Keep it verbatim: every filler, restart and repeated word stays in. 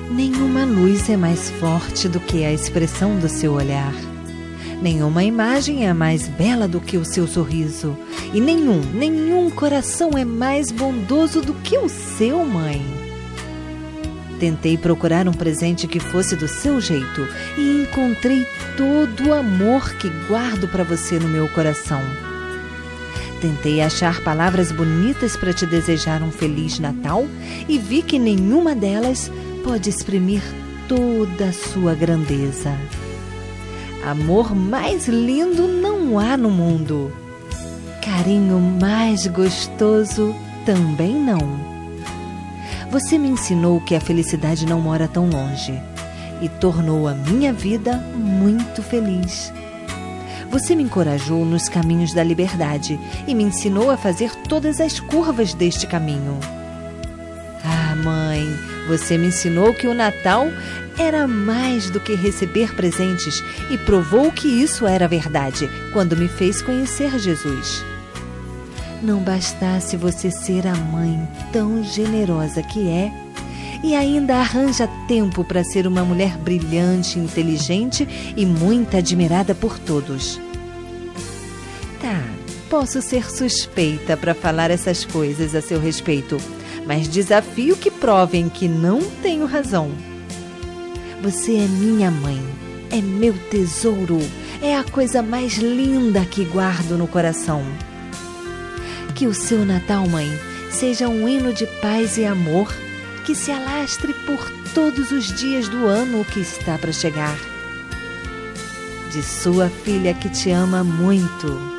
Nenhuma luz é mais forte do que a expressão do seu olhar. Nenhuma imagem é mais bela do que o seu sorriso. E nenhum, nenhum coração é mais bondoso do que o seu, mãe. Tentei procurar um presente que fosse do seu jeito e encontrei todo o amor que guardo para você no meu coração. Tentei achar palavras bonitas para te desejar um Feliz Natal e vi que nenhuma delas pode exprimir toda a sua grandeza. Amor mais lindo não há no mundo. Carinho mais gostoso também não. Você me ensinou que a felicidade não mora tão longe e tornou a minha vida muito feliz. Você me encorajou nos caminhos da liberdade e me ensinou a fazer todas as curvas deste caminho. Ah, mãe, você me ensinou que o Natal era mais do que receber presentes e provou que isso era verdade quando me fez conhecer Jesus. Não bastasse você ser a mãe tão generosa que é e ainda arranja tempo para ser uma mulher brilhante, inteligente e muito admirada por todos. Tá, posso ser suspeita para falar essas coisas a seu respeito, mas desafio que provem que não tenho razão. Você é minha mãe, é meu tesouro, é a coisa mais linda que guardo no coração. Que o seu Natal, mãe, seja um hino de paz e amor que se alastre por todos os dias do ano que está para chegar. De sua filha que te ama muito.